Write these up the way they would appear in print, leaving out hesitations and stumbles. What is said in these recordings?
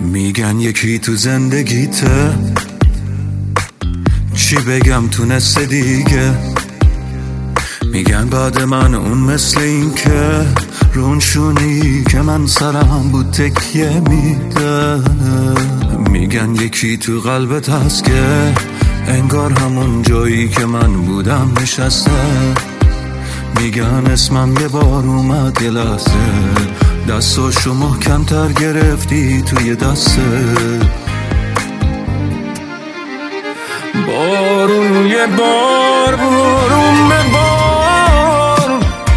میگن یکی تو زندگیته، چی بگم تونسته دیگه. میگن بعد من اون مثل این که رونشونی که من سرم بود تکیه میده. میگن یکی تو قلبت هست که انگار همون جایی که من بودم نشسته. میگن اسمم یه بار اومد یه لحظه، دستاشو محکم‌تر گرفتی توی دسته. بارون یه بار بارون به بار،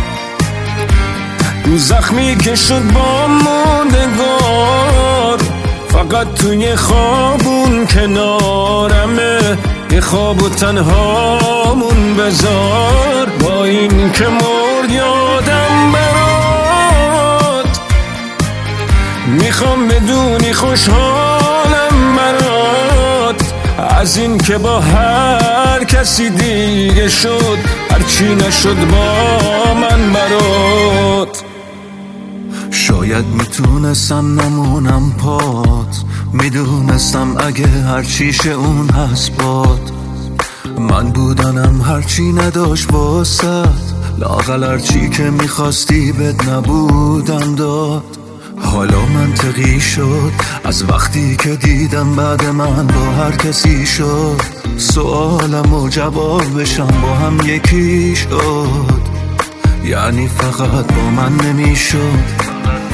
رو زخمی که شد با موندگار. فقط توی خوابون کنارمه، یه خواب و تنهامون بذار. با این که مرد یادم برات، میخوام بدونی خوشحالم برات. از این که با هر کسی دیگه شد، هرچی نشد با من برات. شاید میتونستم نمونم پات، میدونستم اگه هرچیشه اون هست باد. من بودنم هرچی نداشت واسد، لااقل هرچی که میخواستی بد نبودم داد. حالا منطقی شد از وقتی که دیدم بعد من با هر کسی شد. سوالم و جوابشم با هم یکی شد، یعنی فقط با من نمیشد.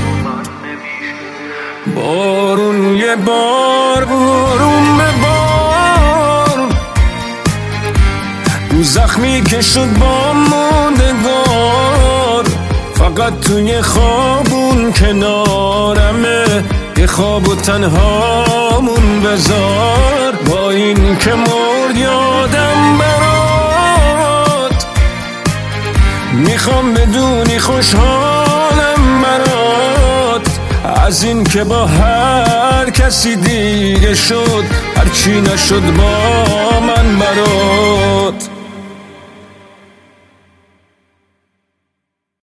بارون یه بار بارون به بار، رو زخمی که شد با موندگار. فقط توی خوابون کنارمه، یه خواب و تنهامون بذار. با این که مرد یادم برات، میخوام بدونی خوشحالم برات. از این که با هر کسی دیگه شد، هرچی نشد با من برات.